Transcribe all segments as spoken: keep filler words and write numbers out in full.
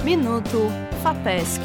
Minuto FAPESC.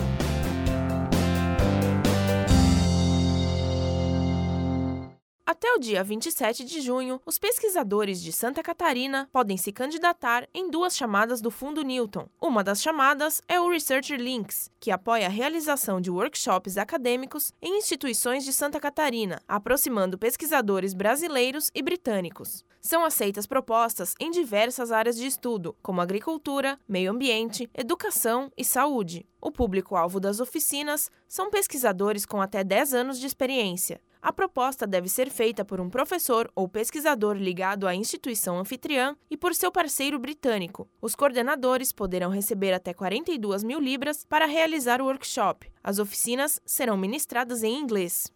Até o dia vinte e sete de junho, os pesquisadores de Santa Catarina podem se candidatar em duas chamadas do Fundo Newton. Uma das chamadas é o Researcher Links, que apoia a realização de workshops acadêmicos em instituições de Santa Catarina, aproximando pesquisadores brasileiros e britânicos. São aceitas propostas em diversas áreas de estudo, como agricultura, meio ambiente, educação e saúde. O público-alvo das oficinas são pesquisadores com até dez anos de experiência. A proposta deve ser feita por um professor ou pesquisador ligado à instituição anfitriã e por seu parceiro britânico. Os coordenadores poderão receber até quarenta e duas mil libras para realizar o workshop. As oficinas serão ministradas em inglês.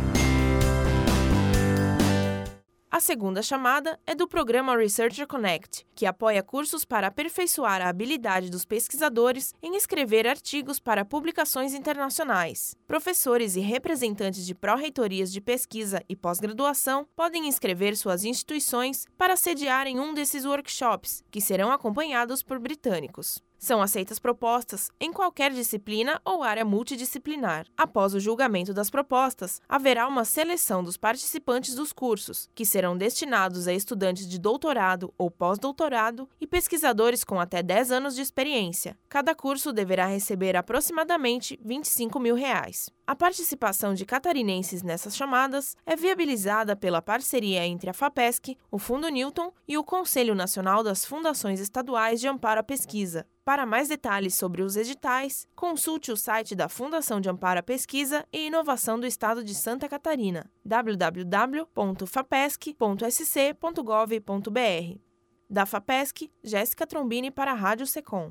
A segunda chamada é do programa Researcher Connect, que apoia cursos para aperfeiçoar a habilidade dos pesquisadores em escrever artigos para publicações internacionais. Professores e representantes de pró-reitorias de pesquisa e pós-graduação podem inscrever suas instituições para sediarem um desses workshops, que serão acompanhados por britânicos. São aceitas propostas em qualquer disciplina ou área multidisciplinar. Após o julgamento das propostas, haverá uma seleção dos participantes dos cursos, que serão destinados a estudantes de doutorado ou pós-doutorado e pesquisadores com até dez anos de experiência. Cada curso deverá receber aproximadamente vinte e cinco mil reais. A participação de catarinenses nessas chamadas é viabilizada pela parceria entre a FAPESC, o Fundo Newton e o Conselho Nacional das Fundações Estaduais de Amparo à Pesquisa. Para mais detalhes sobre os editais, consulte o site da Fundação de Amparo à Pesquisa e Inovação do Estado de Santa Catarina, w w w ponto fapesc ponto s c ponto gov ponto b r. Da FAPESC, Jéssica Trombini para a Rádio Secom.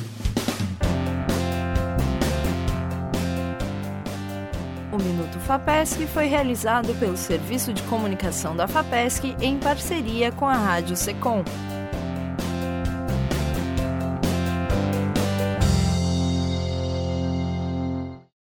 O Minuto FAPESC foi realizado pelo Serviço de Comunicação da FAPESC em parceria com a Rádio Secom.